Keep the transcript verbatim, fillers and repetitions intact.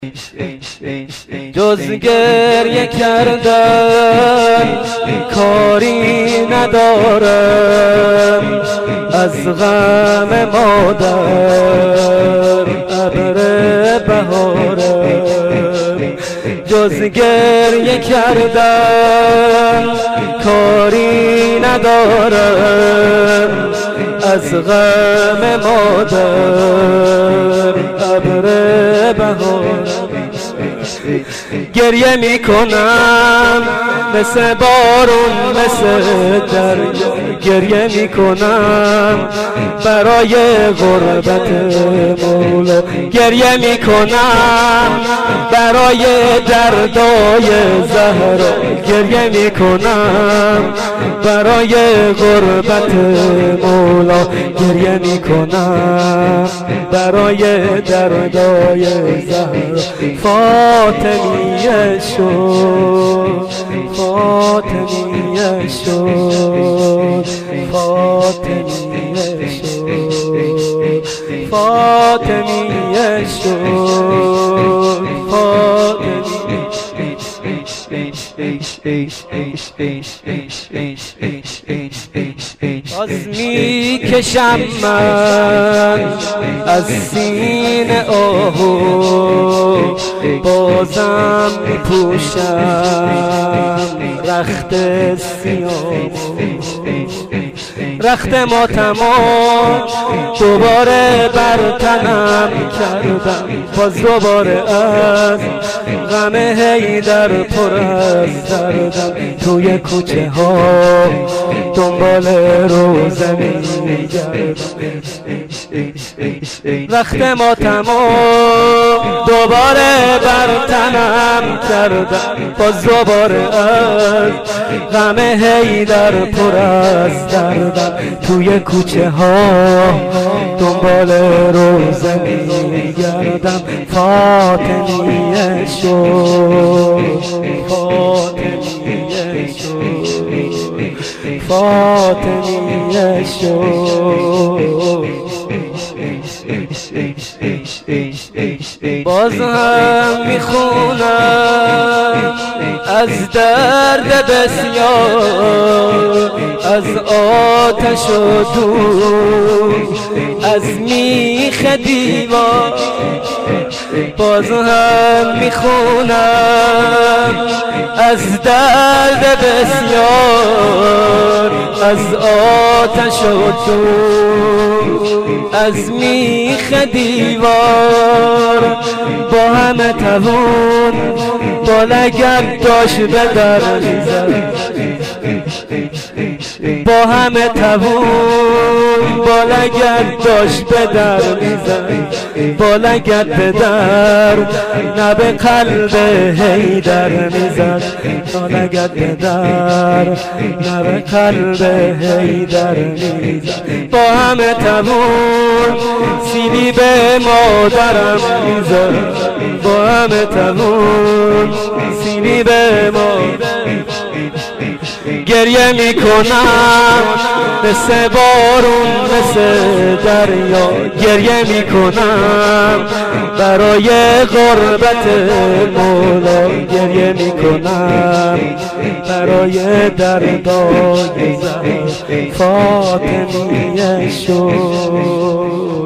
جز گریه کردن کاری ندارم، از غم مادر ابر بهارم. جز گریه کردن کاری ندارم، از غم مادر ابر بهارم. گریه میکنم مثل بارون مثل دریا، گریه میکنم برای غربت مولا، گریه میکنم برای دردای زهرا، گریه میکنم برای غربت مولا، گریه میکنم برای دردای زهرا. فاطمیه شد، فاطمیه شد، فاطمیه شد، فاطمیه شد، باز میکشم من از سینه آهو، بازم میپوشم رخت سیاه، رخت ماتمام دوباره بر تنم کردم، باز دوباره از غم حیدر پر از دردم. توی کوچه ها دنبال روزه میگردم، رخت ماتمام دوباره بر تنم کردم، باز دوباره از غم حیدر پر از دردم. توی کوچه ها دنبال روزه میگردم. فاطمیه شد، فاطمیه شد، فاطمیه شد. باز هم میخونم از درد بسیار، از آتش و دود، از میخ دیوار. باز هم میخونم از درد بسیار، از آتش و دود، از میخ دیوار. با همه توان با لگد داشت به در میزد، با همه توان با لگد داشت به در میزد، با لگد به در نه به قلب حیدر میزد، با لگد به در نه به قلب حیدر میزد. با همه توان سیلی به مادرم میزد، با همه توان سیلی به مادرم. گریه میکنم مثل بارون مثل دریا، گریه میکنم برای غربت مولا، گریه میکنم برای دردای زهر. فاطمیه شد.